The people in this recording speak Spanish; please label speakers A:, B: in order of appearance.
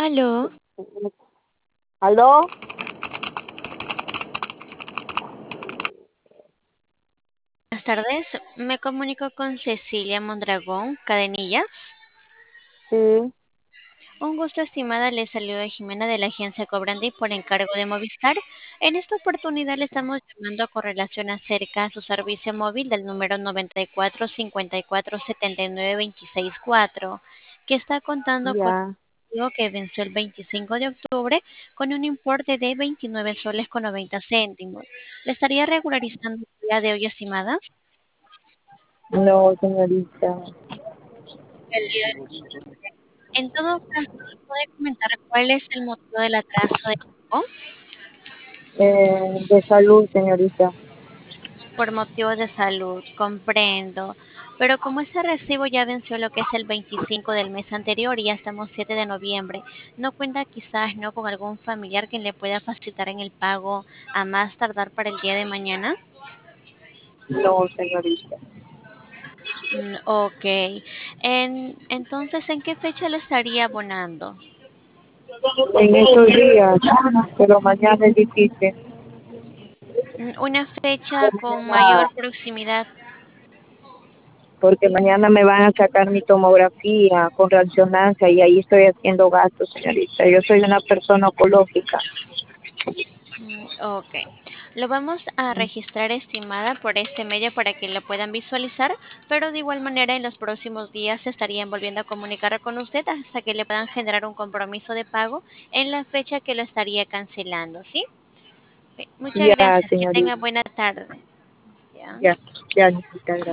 A: Aló,
B: ¿Aló?
A: buenas tardes. Me comunico con Cecilia Mondragón, Cadenillas.
B: Sí,
A: Un gusto, estimada. Le saluda Jimena de la agencia Cobrandi por encargo de Movistar. En esta oportunidad le estamos llamando con relación acerca a su servicio móvil del número 94 54 79 26 4, que está contando con
B: ya.
A: un recibo que venció el 25 de octubre con un importe de 29 soles con 90 céntimos. ¿Le estaría regularizando el día de hoy, estimada?
B: No, señorita.
A: El día En todo caso, ¿me puede comentar cuál es el motivo del atraso de pago?
B: De salud, señorita.
A: Por motivos de salud, comprendo. Pero como ese recibo ya venció lo que es el 25 del mes anterior y ya estamos 7 de noviembre, ¿no cuenta quizás no con algún familiar que le pueda facilitar en el pago a más tardar para el día de mañana?
B: No, señorita.
A: Ok. Entonces, ¿en qué fecha le estaría abonando?
B: En estos días, pero mañana es difícil.
A: Una fecha con
B: Mañana,
A: mayor proximidad.
B: porque mañana me van a sacar mi tomografía con resonancia y ahí estoy haciendo gastos, señorita. Yo soy una persona oncológica.
A: Ok. Lo vamos a registrar, estimada, por este medio para que lo puedan visualizar, pero de igual manera en los próximos días se estarían volviendo a comunicar con usted hasta que le puedan generar un compromiso de pago en la fecha que lo estaría cancelando, ¿sí? Ok, muchas
B: Ya,
A: gracias. Que tenga
B: señorita.
A: buena tarde. Ya.
B: Ya, ya, necesita.